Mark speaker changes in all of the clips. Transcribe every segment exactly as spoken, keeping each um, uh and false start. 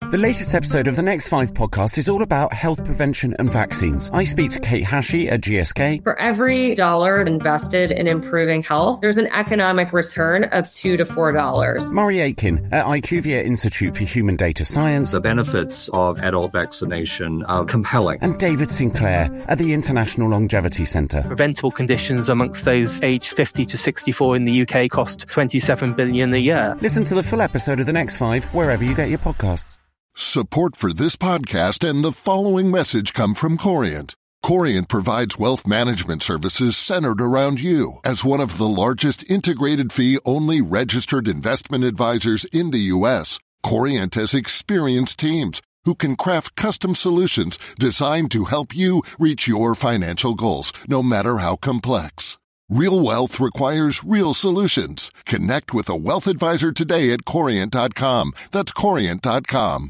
Speaker 1: The latest episode of the Next Five podcast is all about health prevention and vaccines. I speak to Kate Hashey at G S K.
Speaker 2: For every dollar invested in improving health, there's an economic return of two to four dollars.
Speaker 1: Murray Aitken at IQVIA Institute for Human Data Science.
Speaker 3: The benefits of adult vaccination are compelling.
Speaker 1: And David Sinclair at the International Longevity Centre.
Speaker 4: Preventable conditions amongst those aged fifty to sixty-four in the U K cost twenty-seven billion dollars a year.
Speaker 1: Listen to the full episode of The Next Five wherever you get your podcasts.
Speaker 5: Support for this podcast and the following message come from Corient. Corient provides wealth management services centered around you. As one of the largest integrated fee-only registered investment advisors in the U S, Corient has experienced teams who can craft custom solutions designed to help you reach your financial goals, no matter how complex. Real wealth requires real solutions. Connect with a wealth advisor today at corient dot com. That's corient dot com.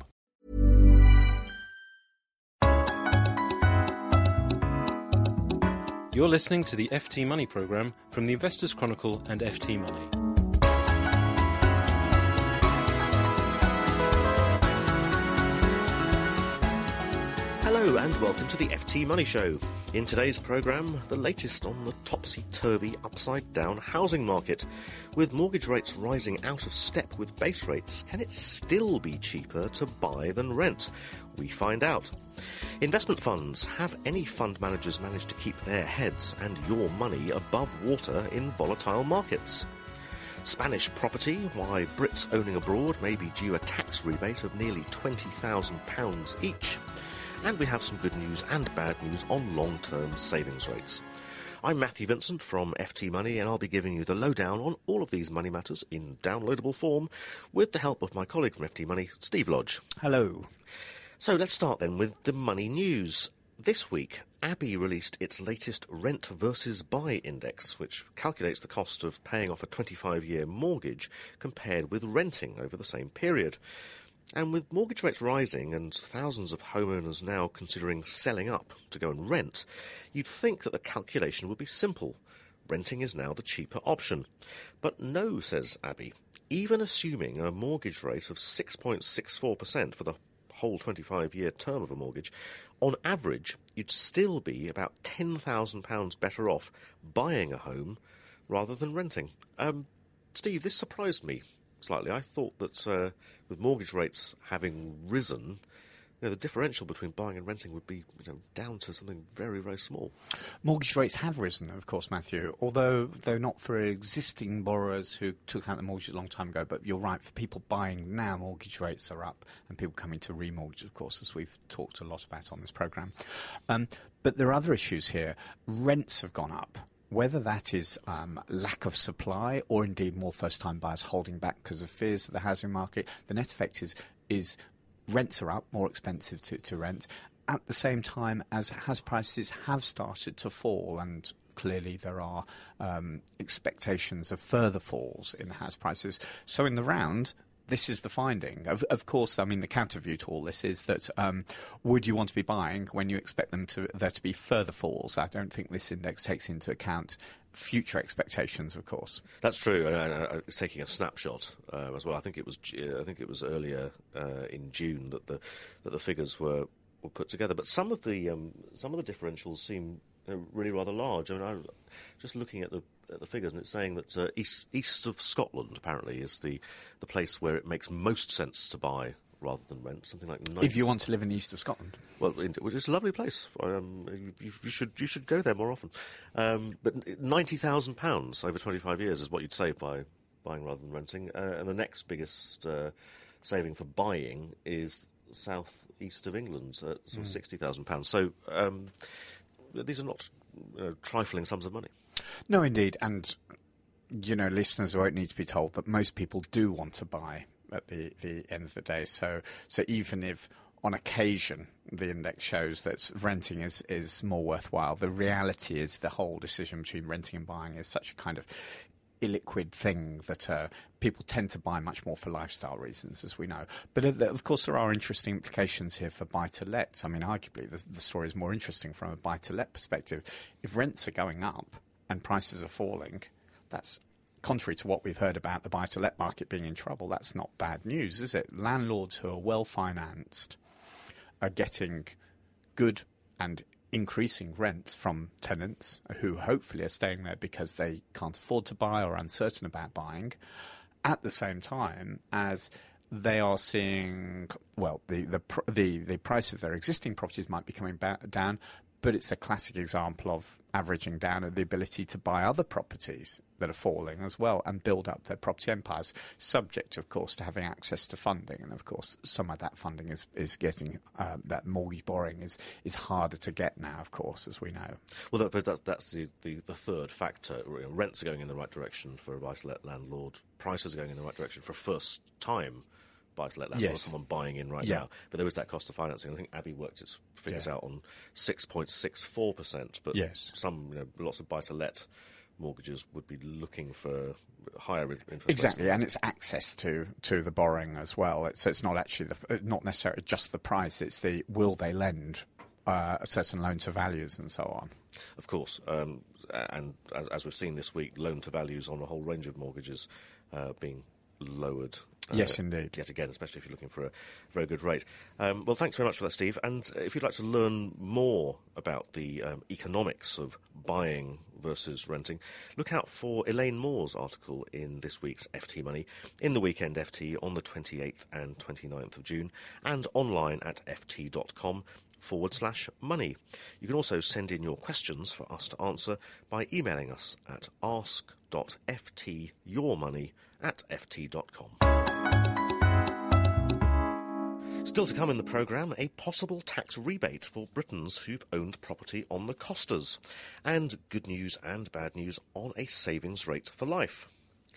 Speaker 6: You're listening to the F T Money programme from the Investors Chronicle and F T Money.
Speaker 7: Hello and welcome to the F T Money Show. In today's programme, the latest on the topsy-turvy, upside-down housing market. With mortgage rates rising out of step with base rates, can it still be cheaper to buy than rent? We find out. Investment funds. Have any fund managers managed to keep their heads and your money above water in volatile markets? Spanish property. Why Brits owning abroad may be due a tax rebate of nearly twenty thousand pounds each. And we have some good news and bad news on long-term savings rates. I'm Matthew Vincent from F T Money, and I'll be giving you the lowdown on all of these money matters in downloadable form with the help of my colleague from F T Money, Steve Lodge.
Speaker 8: Hello.
Speaker 7: So let's start then with the money news. This week, A B I released its latest Rent versus Buy Index, which calculates the cost of paying off a twenty-five-year mortgage compared with renting over the same period. And with mortgage rates rising and thousands of homeowners now considering selling up to go and rent, you'd think that the calculation would be simple. Renting is now the cheaper option. But no, says A B I. Even assuming a mortgage rate of six point six four percent for the whole twenty-five-year term of a mortgage, on average, you'd still be about ten thousand pounds better off buying a home rather than renting. Um, Steve, this surprised me slightly. I thought that uh, with mortgage rates having risen, you know, the differential between buying and renting would be, you know, down to something very, very small.
Speaker 8: Mortgage rates have risen, of course, Matthew, although though not for existing borrowers who took out the mortgage a long time ago. But you're right, for people buying now, mortgage rates are up, and people coming to remortgage, of course, as we've talked a lot about on this programme. Um, but there are other issues here. Rents have gone up. Whether that is um, lack of supply or indeed more first-time buyers holding back because of fears of the housing market, the net effect is is rents are up, more expensive to, to rent, at the same time as house prices have started to fall, and clearly there are um, expectations of further falls in house prices. So in the round, this is the finding. Of, of course, I mean, the counter view to all this is that um, would you want to be buying when you expect them to there to be further falls? I don't think this index takes into account future expectations, of course.
Speaker 7: That's true. Uh, it's taking a snapshot uh, as well. I think it was. I think it was earlier uh, in June that the that the figures were, were put together. But some of the um, some of the differentials seem you know, really rather large. I mean, I was just looking at the at the figures, and it's saying that uh, east east of Scotland apparently is the the place where it makes most sense to buy rather than rent. Something like ninety
Speaker 8: if you want to live in the east of Scotland.
Speaker 7: Well, which is a lovely place. Um, you, you should you should go there more often. Um, but ninety thousand pounds over twenty-five years is what you'd save by buying rather than renting. Uh, and the next biggest uh, saving for buying is south east of England, at sort of mm. sixty thousand pounds. So um, these are not uh, trifling sums of money.
Speaker 8: No, indeed. And, you know, listeners won't need to be told that most people do want to buy at the, the end of the day. So so even if on occasion the index shows that renting is, is more worthwhile, the reality is the whole decision between renting and buying is such a kind of illiquid thing that uh, people tend to buy much more for lifestyle reasons, as we know. But uh, of course there are interesting implications here for buy-to-let. I mean, arguably the, the story is more interesting from a buy-to-let perspective. If rents are going up and prices are falling, that's contrary to what we've heard about the buy-to-let market being in trouble, that's not bad news, is it? Landlords who are well-financed are getting good and increasing rents from tenants who hopefully are staying there because they can't afford to buy or are uncertain about buying, at the same time as they are seeing, well, the the the, the price of their existing properties might be coming back down, but it's a classic example of averaging down of the ability to buy other properties that are falling as well and build up their property empires, subject, of course, to having access to funding. And, of course, some of that funding is, is getting, uh, that mortgage borrowing is, is harder to get now, of course, as we know.
Speaker 7: Well, that, that's, that's the, the, the third factor. Rents are going in the right direction for a buy-to-let landlord. Prices are going in the right direction for a first-time buy-to-let landlord,
Speaker 8: yes.
Speaker 7: someone buying in right
Speaker 8: yeah.
Speaker 7: now. But there is that cost of financing. I think Abbey worked its figures
Speaker 8: yeah.
Speaker 7: out on six point six four percent, but
Speaker 8: yes.
Speaker 7: some, you know, lots of buy-to-let mortgages would be looking for higher interest
Speaker 8: exactly,
Speaker 7: rates.
Speaker 8: And it's access to, to the borrowing as well. It's, so it's not actually the, not necessarily just the price. It's the will they lend uh, certain loan to values and so on.
Speaker 7: Of course, um, and as, as we've seen this week, loan to values on a whole range of mortgages uh, being lowered. Uh,
Speaker 8: yes, indeed.
Speaker 7: Yet again, especially if you're looking for a very good rate. Um, well, thanks very much for that, Steve. And if you'd like to learn more about the um, economics of buying versus renting, look out for Elaine Moore's article in this week's F T Money, in the Weekend F T on the twenty-eighth and twenty-ninth of June, and online at ft.com forward slash money. You can also send in your questions for us to answer by emailing us at ask.ftyourmoney at ft.com. Still to come in the programme, a possible tax rebate for Britons who've owned property on the Costas, and good news and bad news on a savings rate for life.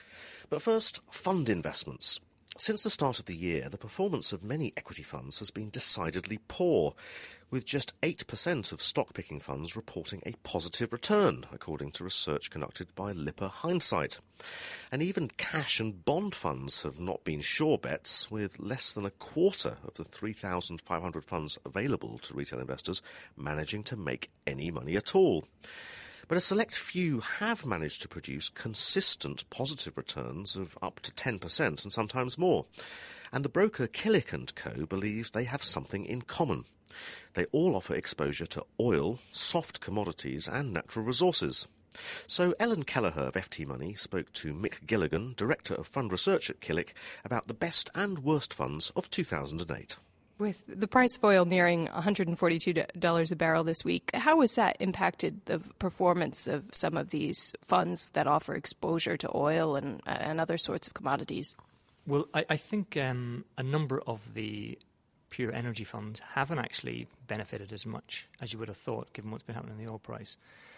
Speaker 7: But first, fund investments. Since the start of the year, the performance of many equity funds has been decidedly poor, with just eight percent of stock-picking funds reporting a positive return, according to research conducted by Lipper Hindsight. And even cash and bond funds have not been sure bets, with less than a quarter of the three thousand five hundred funds available to retail investors managing to make any money at all. But a select few have managed to produce consistent positive returns of up to ten percent and sometimes more. And the broker Killick and Co believes they have something in common. They all offer exposure to oil, soft commodities and natural resources. So Ellen Kelleher of F T Money spoke to Mick Gilligan, Director of Fund Research at Killick, about the best and worst funds of two thousand eight.
Speaker 9: With the price of oil nearing one hundred forty-two dollars a barrel this week, how has that impacted the performance of some of these funds that offer exposure to oil and, and other sorts of commodities?
Speaker 10: Well, I, I think um, a number of the pure energy funds haven't actually benefited as much as you would have thought, given what's been happening in the oil price.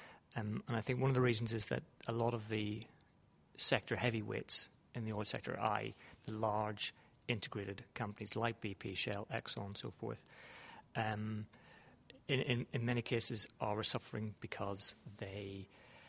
Speaker 10: Um, and I think one of the reasons is that a lot of the sector heavyweights in the oil sector, that is the large integrated companies like B P, Shell, Exxon, and so forth, um, in, in, in many cases are suffering because they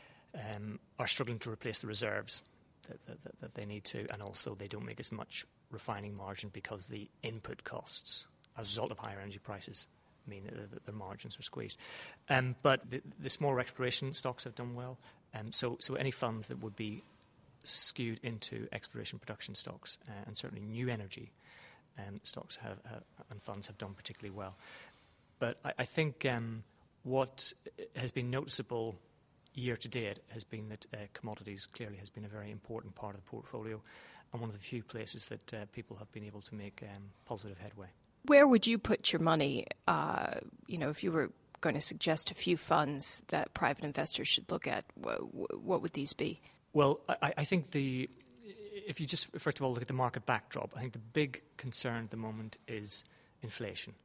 Speaker 10: um, are struggling to replace the reserves that, that, that they need to, and also they don't make as much refining margin because the input costs as a result of higher energy prices mean that, that their margins are squeezed. Um, but the, the smaller exploration stocks have done well. Um, so, so any funds that would be skewed into exploration production stocks uh, and certainly new energy um, stocks have, have, and funds have done particularly well. But I, I think um, what has been noticeable year to date has been that uh, commodities clearly has been a very important part of the portfolio and one of the few places that uh, people have been able to make um, positive headway.
Speaker 9: Where would you put your money, uh, you know, if you were going to suggest a few funds that private investors should look at, what, what would these be?
Speaker 10: Well, I, I think the if you just, first of all, look at the market backdrop, I think the big concern at the moment is inflation,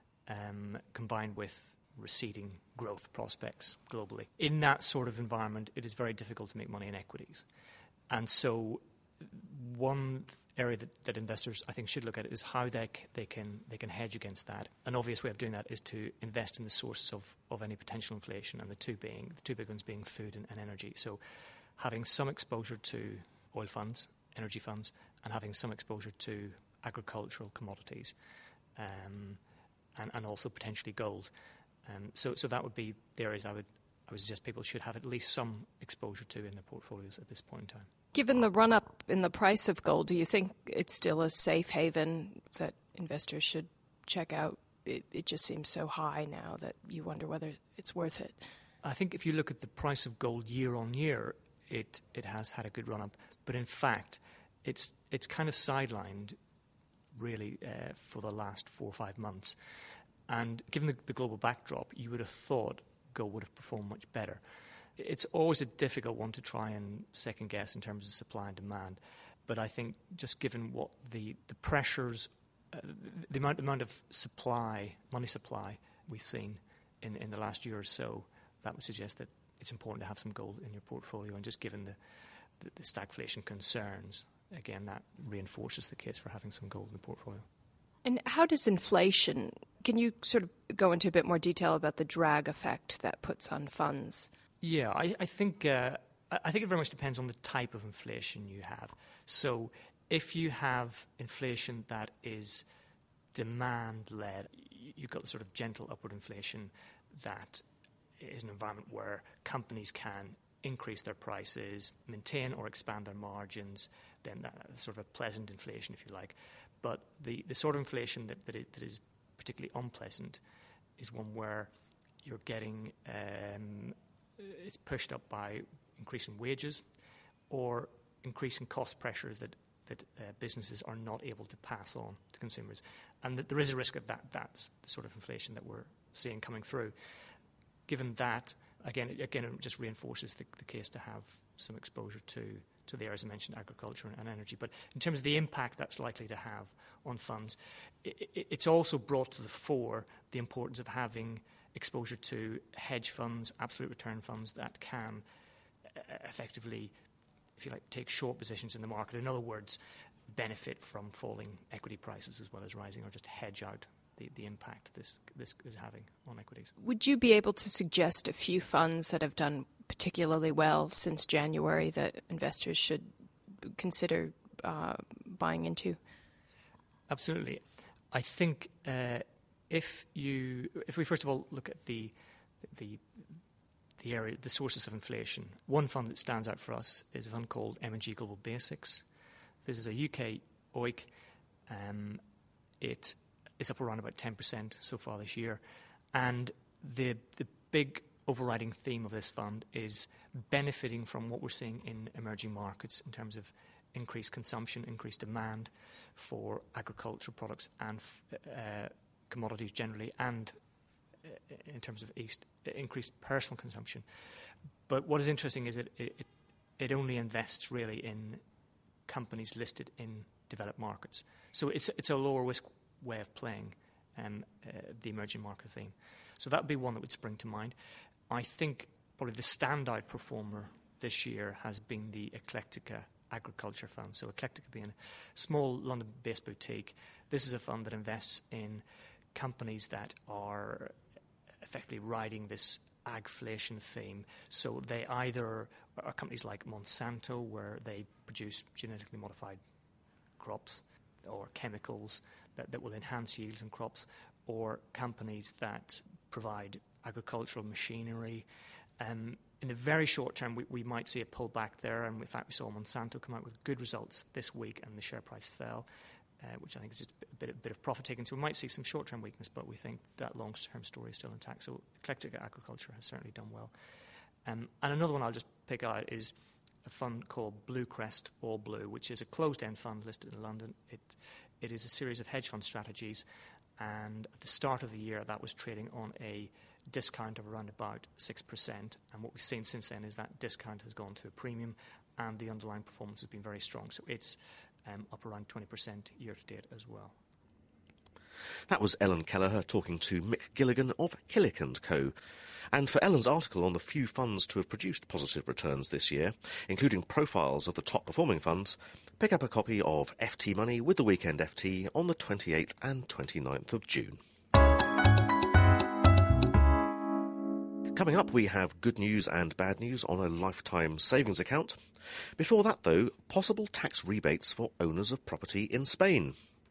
Speaker 10: um, combined with receding growth prospects globally. In that sort of environment, it is very difficult to make money in equities. And so one area that, that investors, I think, should look at is how they, they, can, they can hedge against that. An obvious way of doing that is to invest in the sources of, of any potential inflation, and the two being the two big ones being food and, and energy. So having some exposure to oil funds, energy funds, and having some exposure to agricultural commodities, um, and, and also potentially gold. Um, so, so that would be the areas I would I would suggest people should have at least some exposure to in their portfolios at this point in time.
Speaker 9: Given the run-up in the price of gold, do you think it's still a safe haven that investors should check out? It, it just seems so high now that you wonder whether it's worth it.
Speaker 10: I think if you look at the price of gold year on year, it, it has had a good run-up. But in fact, it's it's kind of sidelined, really, uh, for the last four or five months. And given the, the global backdrop, you would have thought gold would have performed much better. It's always a difficult one to try and second guess in terms of supply and demand. But I think just given what the, the pressures, uh, the amount, the amount of supply, money supply we've seen in, in the last year or so, that would suggest that it's important to have some gold in your portfolio. And just given the, the, the stagflation concerns, again, that reinforces the case for having some gold in the portfolio.
Speaker 9: And how does inflation, can you sort of go into a bit more detail about the drag effect that puts on funds?
Speaker 10: Yeah, I, I think uh, I think it very much depends on the type of inflation you have. So if you have inflation that is demand-led, you've got the sort of gentle upward inflation that is an environment where companies can increase their prices, maintain or expand their margins, then that's sort of a pleasant inflation, if you like. But the, the sort of inflation that, that, is, that is particularly unpleasant is one where you're getting um, it's pushed up by increasing wages or increasing cost pressures that, that uh, businesses are not able to pass on to consumers. And that there is a risk of that. That's the sort of inflation that we're seeing coming through. Given that, again, it, again, it just reinforces the, the case to have some exposure to, to the areas I mentioned, agriculture and energy. But in terms of the impact that's likely to have on funds, it, it, it's also brought to the fore the importance of having exposure to hedge funds, absolute return funds that can effectively, if you like, take short positions in the market. In other words, benefit from falling equity prices as well as rising, or just hedge out the, the impact this this is having on equities.
Speaker 9: Would you be able to suggest a few funds that have done particularly well since January that investors should consider uh, buying into?
Speaker 10: Absolutely. I think uh, if you if we first of all look at the the the area, the sources of inflation, one fund that stands out for us is a fund called M and G Global Basics. This is a U K O E C. Um, it is up around about ten percent so far this year. And the the big overriding theme of this fund is benefiting from what we're seeing in emerging markets in terms of increased consumption, increased demand for agricultural products and uh, commodities generally, and uh, in terms of east, increased personal consumption. But what is interesting is that it, it, it only invests really in companies listed in developed markets. So it's it's a lower risk way of playing um, uh, the emerging market theme. So that would be one that would spring to mind. I think probably the standout performer this year has been the Eclectica Agriculture Fund. So Eclectica being a small London-based boutique. This is a fund that invests in companies that are effectively riding this agflation theme. So they either are companies like Monsanto, where they produce genetically modified crops or chemicals that, that will enhance yields in crops, or companies that provide agricultural machinery. Um, in the very short term, we, we might see a pullback there, and in fact we saw Monsanto come out with good results this week and the share price fell, uh, which I think is just a bit, a bit of profit-taking. So we might see some short-term weakness, but we think that long-term story is still intact. So Eclectica Agriculture has certainly done well. Um, and another one I'll just pick out is a fund called Bluecrest All Blue, which is a closed-end fund listed in London. It It is a series of hedge fund strategies, and at the start of the year that was trading on a discount of around about six percent, and what we've seen since then is that discount has gone to a premium and the underlying performance has been very strong. So it's um, up around twenty percent year to date as well.
Speaker 7: That was Ellen Kelleher talking to Mick Gilligan of Killick and Co. And for Ellen's article on the few funds to have produced positive returns this year, including profiles of the top performing funds, pick up a copy of F T Money with the Weekend F T on the twenty-eighth and twenty-ninth of June. Coming up, we have good news and bad news on a lifetime savings account. Before that, though, possible tax rebates for owners of property in Spain.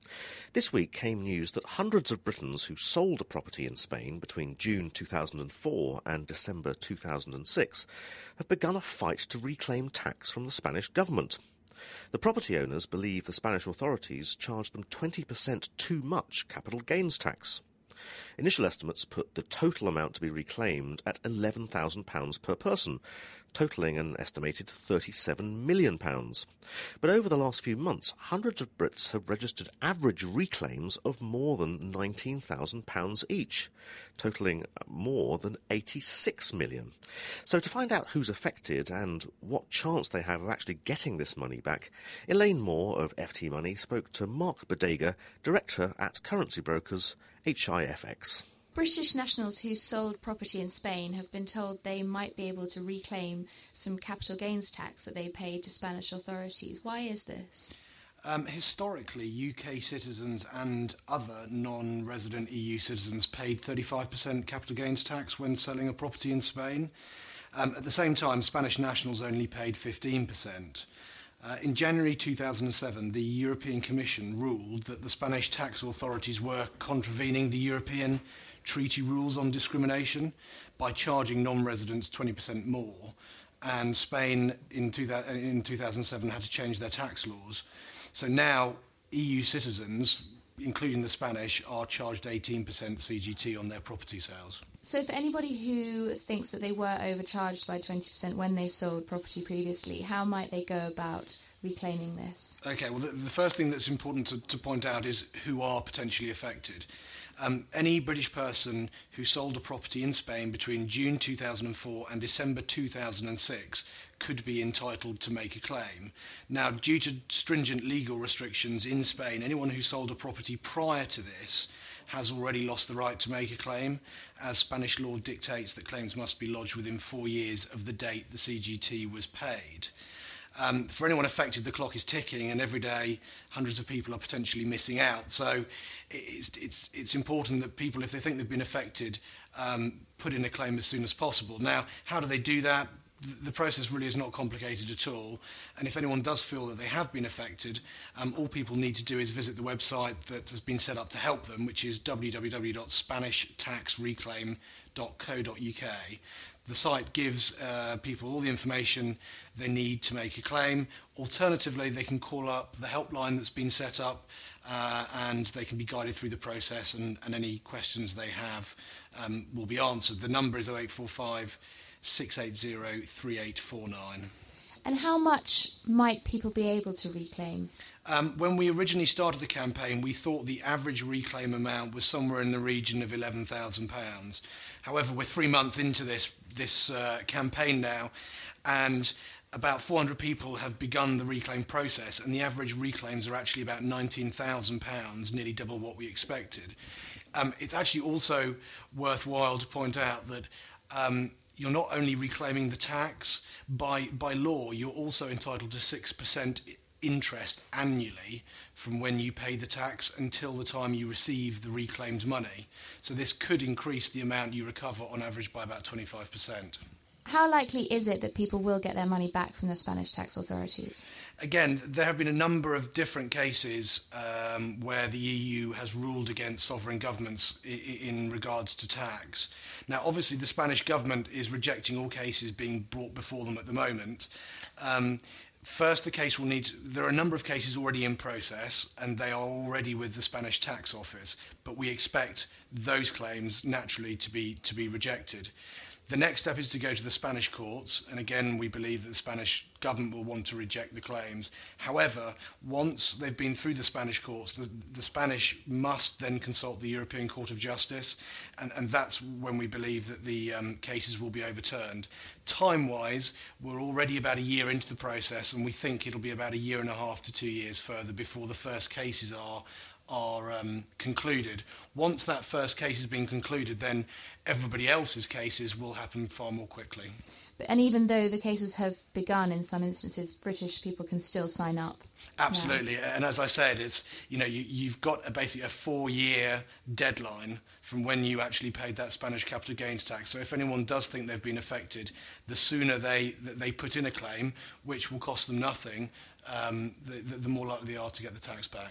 Speaker 7: This week came news that hundreds of Britons who sold a property in Spain between June two thousand four and December two thousand six have begun a fight to reclaim tax from the Spanish government. The property owners believe the Spanish authorities charged them twenty percent too much capital gains tax. Initial estimates put the total amount to be reclaimed at eleven thousand pounds per person, totalling an estimated thirty-seven million pounds. But over the last few months, hundreds of Brits have registered average reclaims of more than nineteen thousand pounds each, totalling more than eighty-six million. So to find out who's affected and what chance they have of actually getting this money back, Elaine Moore of F T Money spoke to Mark Bodega, Director at currency brokers H I F X.
Speaker 11: British nationals who sold property in Spain have been told they might be able to reclaim some capital gains tax that they paid to Spanish authorities. Why is this?
Speaker 12: Um, historically, U K citizens and other non-resident E U citizens paid thirty-five percent capital gains tax when selling a property in Spain. Um, at the same time, Spanish nationals only paid fifteen percent. Uh, in January two thousand seven, the European Commission ruled that the Spanish tax authorities were contravening the European treaty rules on discrimination by charging non-residents twenty percent more, and Spain in, two thousand, in two thousand seven had to change their tax laws. So now E U citizens, including the Spanish, are charged eighteen percent C G T on their property sales.
Speaker 11: So for anybody who thinks that they were overcharged by twenty percent when they sold property previously, how might they go about reclaiming this?
Speaker 12: Okay, well, the, the first thing that's important to, to point out is who are potentially affected. Um, any British person who sold a property in Spain between June two thousand four and December two thousand six could be entitled to make a claim. Now, due to stringent legal restrictions in Spain, anyone who sold a property prior to this has already lost the right to make a claim, as Spanish law dictates that claims must be lodged within four years of the date the C G T was paid. Um, for anyone affected, the clock is ticking, and every day hundreds of people are potentially missing out. So it's it's it's important that people, if they think they've been affected, um, put in a claim as soon as possible. Now, how do they do that? The process really is not complicated at all, and if anyone does feel that they have been affected, um, all people need to do is visit the website that has been set up to help them, which is w w w dot spanish tax reclaim dot co dot u k. The site gives uh, people all the information they need to make a claim. Alternatively, they can call up the helpline that's been set up, uh, and they can be guided through the process, and, and any questions they have um, will be answered. The number is oh eight four five, six eight zero, three eight four nine.
Speaker 11: And how much might people be able to reclaim?
Speaker 12: Um, when we originally started the campaign, we thought the average reclaim amount was somewhere in the region of eleven thousand pounds. However, we're three months into this this uh, campaign now, and about four hundred people have begun the reclaim process, and the average reclaims are actually about nineteen thousand pounds, nearly double what we expected. Um, it's actually also worthwhile to point out that um, you're not only reclaiming the tax, by by law you're also entitled to six percent interest annually from when you pay the tax until the time you receive the reclaimed money. So this could increase the amount you recover on average by about twenty-five percent.
Speaker 11: How likely is it that people will get their money back from the Spanish tax authorities?
Speaker 12: Again, there have been a number of different cases um, where the E U has ruled against sovereign governments I- in regards to tax. Now, obviously, the Spanish government is rejecting all cases being brought before them at the moment. Um, First, the case will need to, there are a number of cases already in process, and they are already with the Spanish tax office, but we expect those claims naturally to be to be rejected. The next step is to go to the Spanish courts, and again we believe that the Spanish government will want to reject the claims. However, once they've been through the Spanish courts, the, the Spanish must then consult the European Court of Justice, and, and that's when we believe that the um, cases will be overturned. Time-wise, we're already about a year into the process, and we think it'll be about a year and a half to two years further before the first cases are are um, concluded. Once that first case has been concluded, then everybody else's cases will happen far more quickly.
Speaker 11: But, and even though the cases have begun in some instances, British people can still sign up.
Speaker 12: Absolutely,
Speaker 11: now.
Speaker 12: And as I said, it's you know you, you've got a, basically a four-year deadline from when you actually paid that Spanish capital gains tax. So if anyone does think they've been affected, the sooner they they put in a claim, which will cost them nothing, um, the, the, the more likely they are to get the tax back.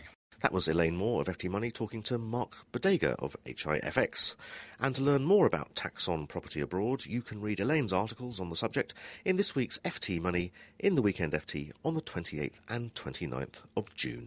Speaker 7: That was Elaine Moore of F T Money talking to Mark Bodega of H I F X. And to learn more about tax on property abroad, you can read Elaine's articles on the subject in this week's F T Money in the Weekend F T on the twenty-eighth and twenty-ninth of June.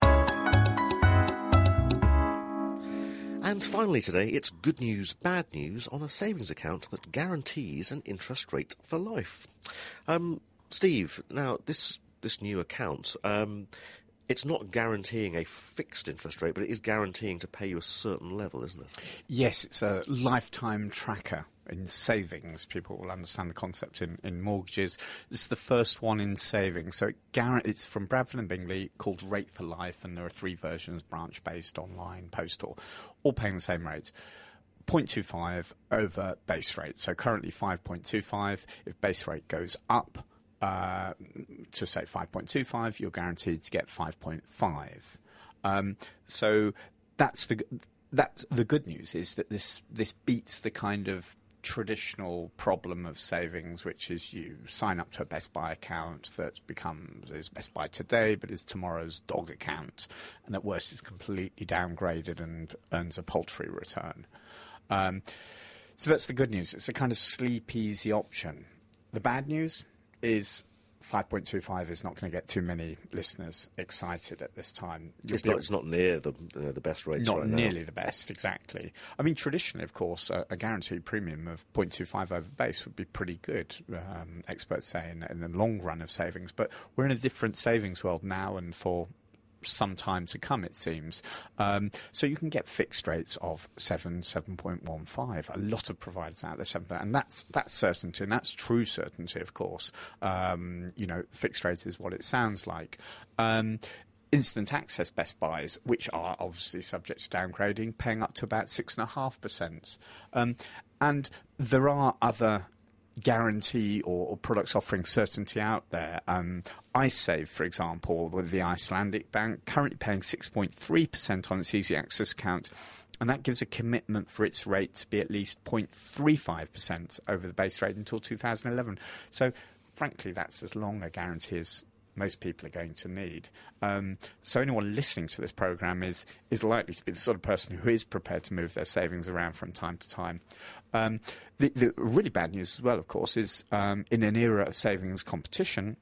Speaker 7: And finally today, it's good news, bad news on a savings account that guarantees an interest rate for life. Um, Steve, now this this new account, um, it's not guaranteeing a fixed interest rate, but it is guaranteeing to pay you a certain level, isn't it?
Speaker 8: Yes, it's a lifetime tracker. In savings, people will understand the concept in, in mortgages. This is the first one in savings. So it guarant- it's from Bradford and Bingley, called Rate for Life, and there are three versions, branch-based, online, postal, all paying the same rates. zero point two five over base rate. So currently five point two five. If base rate goes up uh, to, say, five point two five, you're guaranteed to get five point five. Um, so that's the that's the good news, is that this this beats the kind of traditional problem of savings, which is you sign up to a Best Buy account that becomes is Best Buy today but is tomorrow's dog account, and at worst is completely downgraded and earns a paltry return. Um, so that's the good news. It's a kind of sleep easy option. The bad news is five point two five is not going to get too many listeners excited at this time.
Speaker 7: It's not, it's not near the uh, the best rates
Speaker 8: Not
Speaker 7: right
Speaker 8: nearly
Speaker 7: now.
Speaker 8: the best, exactly. I mean, traditionally, of course, a, a guaranteed premium of zero point two five over base would be pretty good, um, experts say, in, in the long run of savings. But we're in a different savings world now, and for some time to come, it seems. Um, so you can get fixed rates of seven, seven point one five. A lot of providers out there, seven, and that's that's certainty, and that's true certainty, of course. Um, you know, fixed rate is what it sounds like. Um, Instant access Best Buys, which are obviously subject to downgrading, paying up to about six and a half percent. Um, and there are other guarantee or, or products offering certainty out there. Um, iSave, for example, with the Icelandic bank, currently paying six point three percent on its easy access account, and that gives a commitment for its rate to be at least zero point three five percent over the base rate until two thousand eleven. So, frankly, that's as long a guarantee as most people are going to need. Um, so anyone listening to this programme is is likely to be the sort of person who is prepared to move their savings around from time to time. Um, the, the really bad news as well, of course, is um, in an era of savings competition,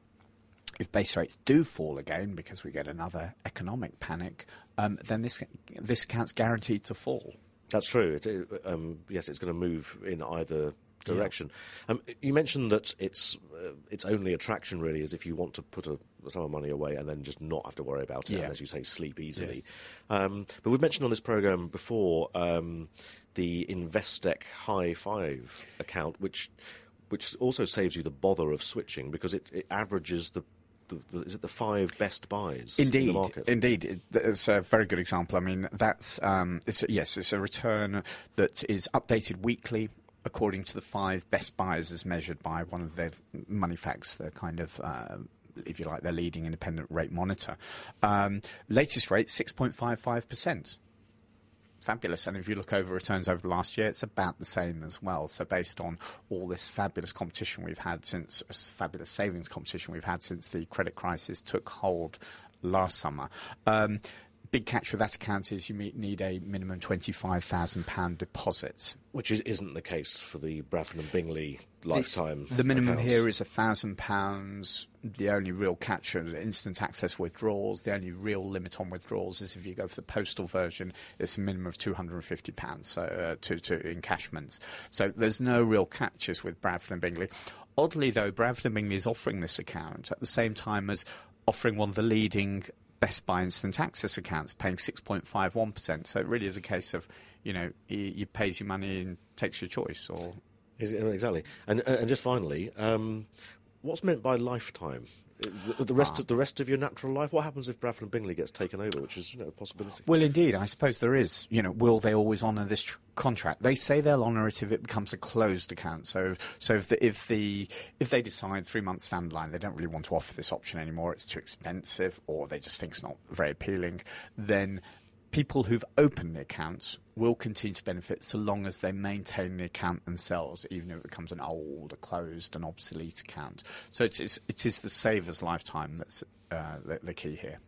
Speaker 8: if base rates do fall again because we get another economic panic, um, then this this account's guaranteed to fall.
Speaker 7: That's true. It, it, um, yes, it's going to move in either direction. Yeah. Um, you mentioned that it's uh, its only attraction really is if you want to put a sum of money away and then just not have to worry about it,
Speaker 8: yeah.
Speaker 7: and as you say, sleep easily.
Speaker 8: Yes.
Speaker 7: Um, but we've mentioned on this programme before um, the Investec High Five account, which which also saves you the bother of switching because it, it averages the The, the, is it the five best buys
Speaker 8: Indeed,
Speaker 7: in the market?
Speaker 8: Indeed, it, it's a very good example. I mean, that's um, it's a, yes, it's a return that is updated weekly according to the five best buys as measured by one of their Moneyfacts, the kind of, uh, if you like, their leading independent rate monitor. Um, latest rate six point five five percent. Fabulous. And if you look over returns over the last year, it's about the same as well. So based on all this fabulous competition we've had since, fabulous savings competition we've had since the credit crisis took hold last summer. Um, big catch with that account is you need a minimum twenty-five thousand pounds deposit.
Speaker 7: Which is, isn't the case for the Bradford and Bingley lifetime
Speaker 8: The, the minimum
Speaker 7: accounts.
Speaker 8: here is one thousand pounds. The only real catch are instant access withdrawals. The only real limit on withdrawals is if you go for the postal version, it's a minimum of two hundred fifty pounds so, uh, to, to encashments. So there's no real catches with Bradford and Bingley. Oddly, though, Bradford and Bingley is offering this account at the same time as offering one of the leading Best Buy instant access accounts, paying six point five one percent. So it really is a case of, you know, he, he pays you money and takes your choice. Or
Speaker 7: is it, exactly. And and just finally, um, what's meant by lifetime? The, the rest,
Speaker 8: Ah.
Speaker 7: of, the rest of your natural life. What happens if Bradford and Bingley gets taken over, which is, you know, a possibility?
Speaker 8: Well, indeed, I suppose there is. You know, will they always honour this tr- contract? They say they'll honour it if it becomes a closed account. So, so if the, if the if they decide three months down the line they don't really want to offer this option anymore, it's too expensive, or they just think it's not very appealing, then people who've opened the account will continue to benefit so long as they maintain the account themselves, even if it becomes an old, a closed, an obsolete account. So it is, it is the saver's lifetime that's uh, the, the key here.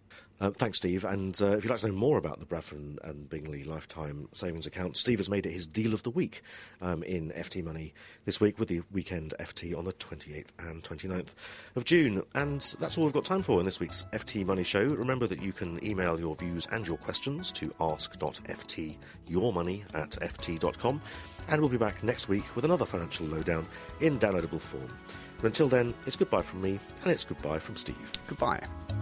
Speaker 7: Uh, thanks, Steve. And uh, if you'd like to know more about the Bradford and, and Bingley Lifetime Savings Account, Steve has made it his deal of the week um, in F T Money this week, with the weekend F T on the twenty-eighth and twenty-ninth of June. And that's all we've got time for in this week's F T Money Show. Remember that you can email your views and your questions to ask dot f t your money at f t dot com. And we'll be back next week with another financial lowdown in downloadable form. But until then, it's goodbye from me, and it's goodbye from Steve.
Speaker 8: Goodbye.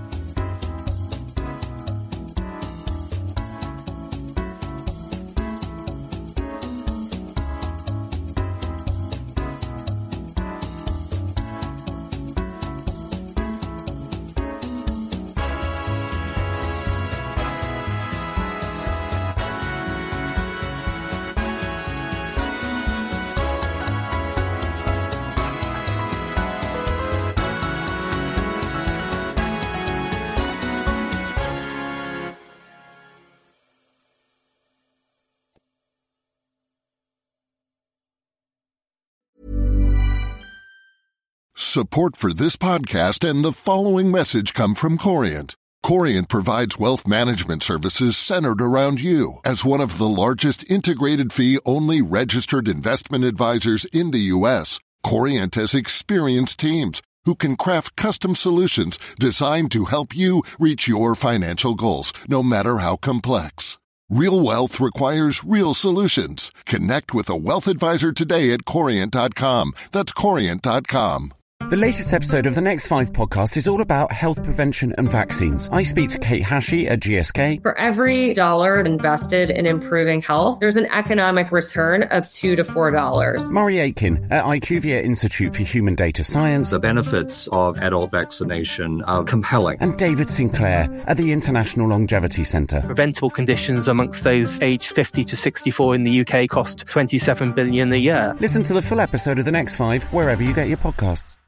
Speaker 5: Support for this podcast and the following message come from Corient. Corient provides wealth management services centered around you. As one of the largest integrated fee-only registered investment advisors in the U S, Corient has experienced teams who can craft custom solutions designed to help you reach your financial goals, no matter how complex. Real wealth requires real solutions. Connect with a wealth advisor today at corient dot com. That's corient dot com.
Speaker 1: The latest episode of the Next Five podcast is all about health prevention and vaccines. I speak to Kate Hashey at G S K.
Speaker 2: For every dollar invested in improving health, there's an economic return of two to four dollars.
Speaker 1: Murray Aitken at IQVIA Institute for Human Data Science.
Speaker 3: The benefits of adult vaccination are compelling.
Speaker 1: And David Sinclair at the International Longevity Centre.
Speaker 4: Preventable conditions amongst those aged fifty to sixty-four in the U K cost twenty-seven billion dollars a year.
Speaker 1: Listen to the full episode of the Next Five wherever you get your podcasts.